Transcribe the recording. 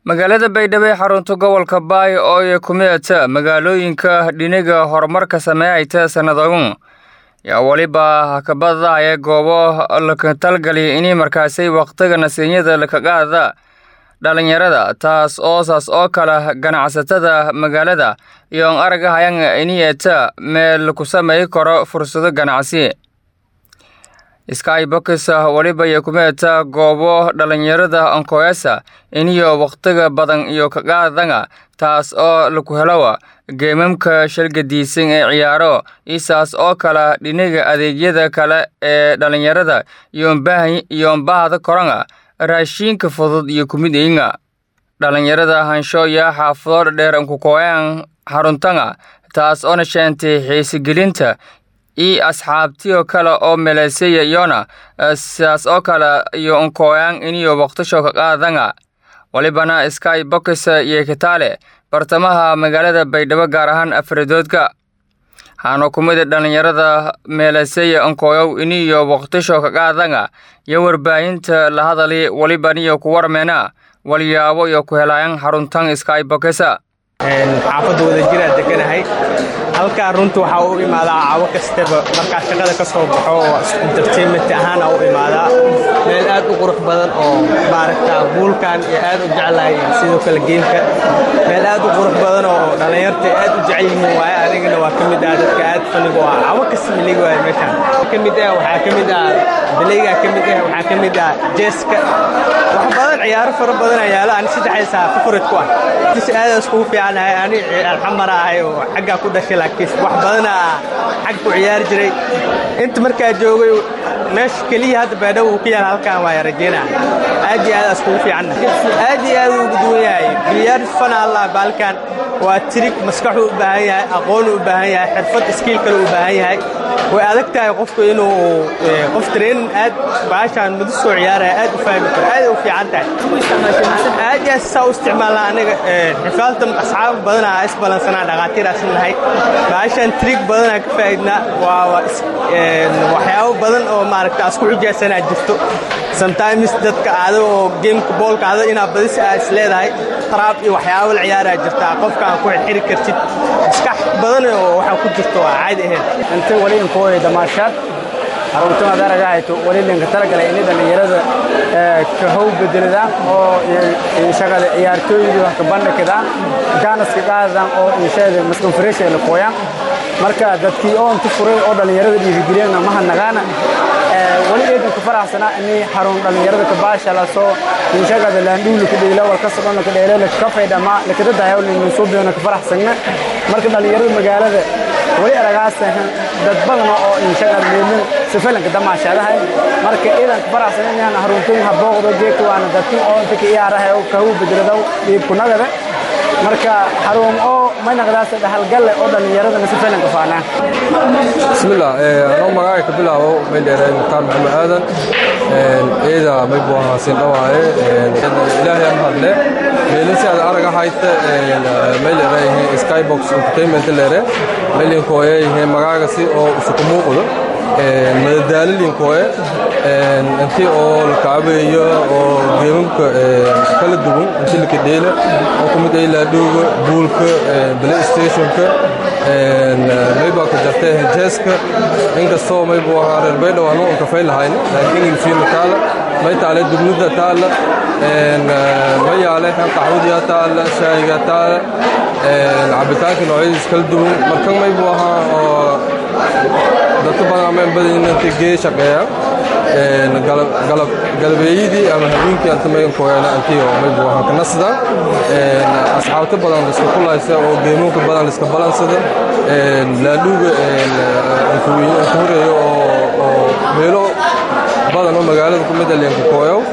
magaalada Baydhabo ee xarunta gobolka Baay oo ay ku meeyta magaalooyinka dhinaga horumarka sameeyay sanadadan yaa waliba ka badaya goobo la talgalay in markaasay waqtiga nasiinyada la ka qaada dhalinyarada taas oo kala ganacsatada magaalada iyo aragahayaan inayta meel ku sameey karo fursado ganacsi Skybox waliba ay ku meeyta goobo dhalinyarada ankoyasa iniyo waqtiga badan iyo ka qaadanga taas oo lagu helawa geemamka shirkadiisan ee ciyaaro isaas oo kala dhinaga adeegyada kale ee dhalinyarada iyo baahda koranga raashinka fudud iyo kumideyna dhalinyarada hansho ya xaafado dheer ku kooyaan xaruntanga taas oo nashaantay xiisigelinta asxaabtiyo kale oo meleesaya yoona sidaas oo kale iyo onkooyaan iniyo waqtisho ka qaadanga walibana Skybox iyo Kitaale bartamaha magaalada Baydhabo gaar ahaan Afridoodka hano kumida dhalinyarada meleesaya onkooyow iniyo waqtisho ka qaadanga iyo warbaahinta la hadalay walibana iyo ku warmeena waliyaabo iyo ku helayaan xaruntan Skybox xaafadda wada jira deganahay halka runtu waxa uu imaadaa caawa kastaba marka shaqada ka soo baxo entertainment ahaan uu imaadaa meel aad u qurux badan oo baaragta buulkan iyo aad u jeclahay sidoo kale geemka meel aad u qurux badan oo dhalinyarta aad u jecel yihiin waay anigana waa kamid ah dadka aad fanigo ah caawa kastaba liig waay meeshan waxa kamid ah baleega waxa kamid ah jeeska wax badan ciyaaro fara badan ayaa aan saddex saac furid ku ah si aad isku fiicanahay ani alxamarahay oo xagga ku dhashay laakiin wax badan xag ku ciyaar jiray inta markaa joogay meesh kaliya hadda Baydhabo uu ka yahay halkaan waa rajeena aad iyo aad isku fiicanahay aad iyo aad ugu duwan yahay biyaar fan Allah balkan waa tirig maskaxu u baahan yahay aqoon u baahan yahay xirfad skill kale u baahan yahay way adag tahay qofku inuu qof train aad baashan muddo soo ciyaaray aad u fahmi karo aad u fiican tahay aad iyo soo isticmaalna aniga xifaaltan asxaab badan ah isbalansana dhaqaatiir asin lahay baashan trig badan ka faa'iidna waa waxyaabo badan oo maaragta isku xujaysanaa jirto sometimes dadka aado oo game ballka aado ina badis aad leedahay qaraab iyo waxyaabo la ciyaara jirta qofka aan ku xiri kartid iska badan oo waxa ku jirto caadi ahayn inta wali in kooyay damaashad arunta daragayto wali linka talagalay in dhalinyarada ka haw bedeladaan oo shaqada ciyaartooyda wax ka bandhigada gaanaska qaadan oo inshaada mas'uul fresh ee la kooyaan marka dadkii oo inta furay oo dhalinyarada dhiirigeliyana ma hanagaana wali eedan ku faraxsana in xarun dhalinyarada ka baasha la soo shaqada laanduu ku dheela wal ka sabana ka dheela ka faydama la kada dahayo in soo beena ka faraxsana marka dhalinyarada magaalada wali aragaasan dad badan oo shaqada leeyin sifalan ka damaashadahay marka eedan ku faraxsana in xaruntan habooqdo jeeto waana dadkii oo inta ka ciyaarahay oo ka u bedelado iyo kunagada marka xarun oo ma naqdaas halgal oo dhalinyarada sifalan ka faana bismillah anoo magacay ka bilaabo meeldheeray muqtaan maxamed aadan eeda may buu haasin dhawaaye ilaahay aan hadle meelasiyaad araga haysta meeldheeray Skybox entertainment leere meelin kooyay magaaga si oo isku muuqdo madadaalin kooye intii oo la kaabeeyo oo geemka kala duwan intii la kadheela oo kumid ay la dhuugo buulka PlayStation-ka mayba ka jartay jeeska inkastoo may buu ahaa Baydhabo aan ka faylahayn laakiin in fiil taala may taale dugmada taala may yaale qaxwadiya taala shayga taala cabitaanka noocyadiis kala duwan markan may buu ahaa oo dadka badan inta geey shaqeeya galbeeyadii ama habeenkii inta may kooyana intii oo may buu ahaa kanasada asxaabta badan isku kulaysa oo geemoka badan iska balansada la dhuuga inta horeeyo oo meelo badan oo magaalada ku mid ah kooyo